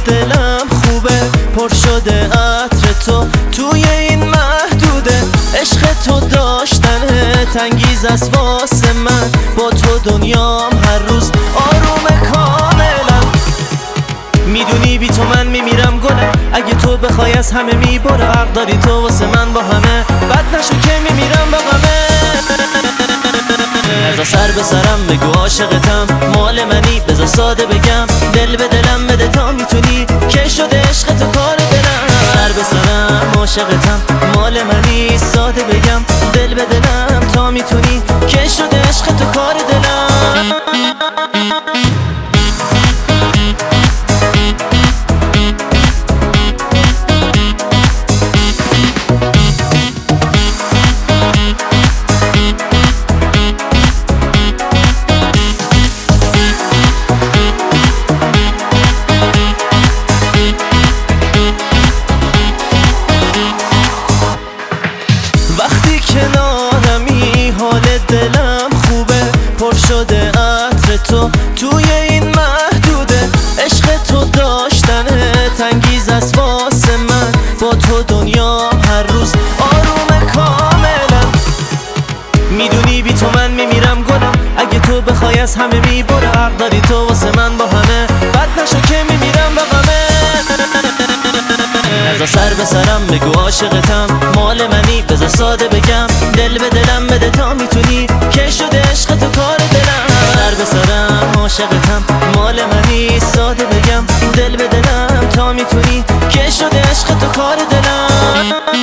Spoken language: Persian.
دلم خوبه، پر شده عطر تو توی این محدوده. عشق تو داشتنه تنگیز از واسه من، با تو دنیام هر روز آروم کاملا. میدونی بی تو من میمیرم گلم، اگه تو بخوای از همه میبره. حق داری تو واسه من با همه، بد نشو که میمیرم با غمه. بذار سر به سرم بگو عاشقتم، مال منی بذار ساده بگم. دل به دلم بده تا میتونی، که شده عشق تو کار دلم. سر به سرم عاشقتم، مال منی ساده بگم. دل به دلم تا میتونی، که شده عشق تو کار دلم. وقتی کنارمی حال دلم خوبه، پر شده عطر تو توی این محدوده. عشق تو داشتنه تنگیز از واسه من، با تو دنیا هر روز آروم کاملا. میدونی بی تو من میمیرم گلم، اگه تو بخوای از همه میبره. حق داری تو واسه من با همه، بد نشو که میمیرم با غمه. بذار سر به سرم بگو عاشقتم، مال منی بذار ساده بگم. دل به دلم بده تا میتونی، که شده عشق تو کار دلم. سر به سرم عاشقتم، مال منی ساده بگم. دل به دلم تا میتونی، که شده عشق تو کار دلم.